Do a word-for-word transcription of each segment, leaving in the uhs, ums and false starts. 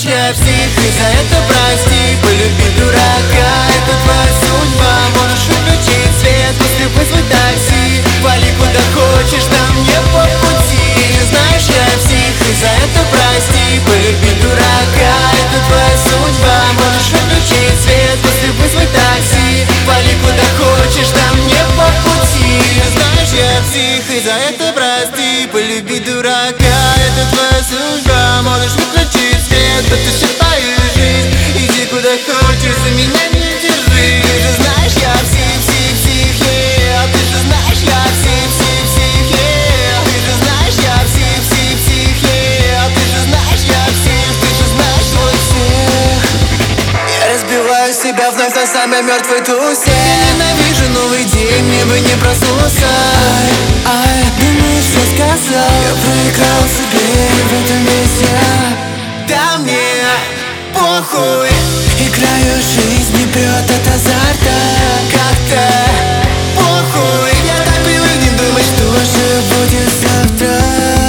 знаешь, я псих, и за это прости. Полюби дурака, это твоя судьба. Можешь выключить свет, после вызвать такси. Вали куда хочешь, там не по пути. Знаешь, я псих, и за это прости. Полюби дурака, это твоя судьба. Можешь выключить свет, после вызвать такси. Вали куда хочешь, там не по пути. Знаешь, я псих, и за это прости. Полюби дурака, это твоя судьба. Можешь выключить свет, но ты считаешь жизнь. Иди куда хочешь, за меня не держи. Ты же знаешь, я псих, псих, псих, yeah. Ты же знаешь, я псих, псих, псих, yeah. Ты же знаешь, я псих, псих, псих, yeah. Ты же знаешь, я псих, ты же знаешь, свой псих. Я разбиваю себя вновь на самой мертвой тусе. Я ненавижу новый день, мне бы не проснулся. Ай, ай, думаю, все сказал. Я проиграл себе в этом месте. Да мне похуй. Играю жизнь, не прет от азарта. Как-то похуй. Я так привык не думать, что же будет завтра.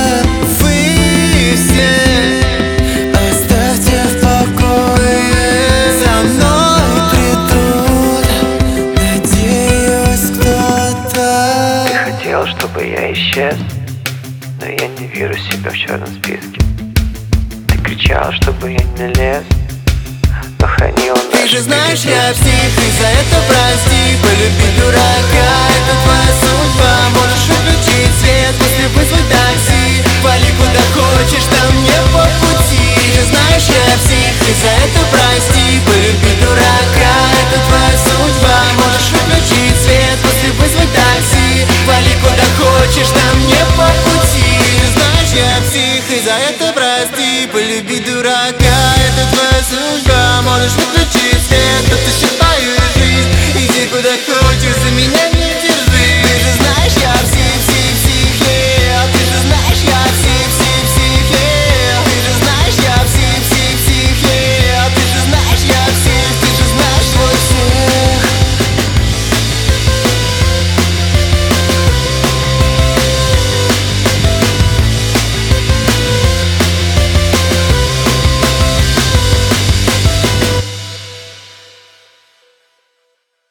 Вы все оставьте в покое. За мной придут, надеюсь, кто-то. Ты хотел, чтобы я исчез, но я не вижу себя в черном списке. Ты кричал, чтобы я не лез, но хранил наш. Ты же знаешь, я псих, и за это прости. Полюби дурака, это твоя судьба. Можешь выключить свет, после вызвать такси. Вали куда хочешь, там не по пути. Ты же знаешь, я псих, и за это прости. Полюби дурака, это твоя судьба. Можешь выключить свет, после вызвать такси. Вали куда хочешь, там не по пути. Ты же знаешь, я псих, и за это прости. Полюби дурака, это твоя судьба. Можешь выключить свет, но ты считаешь жизнь. Иди куда хочешь, за меня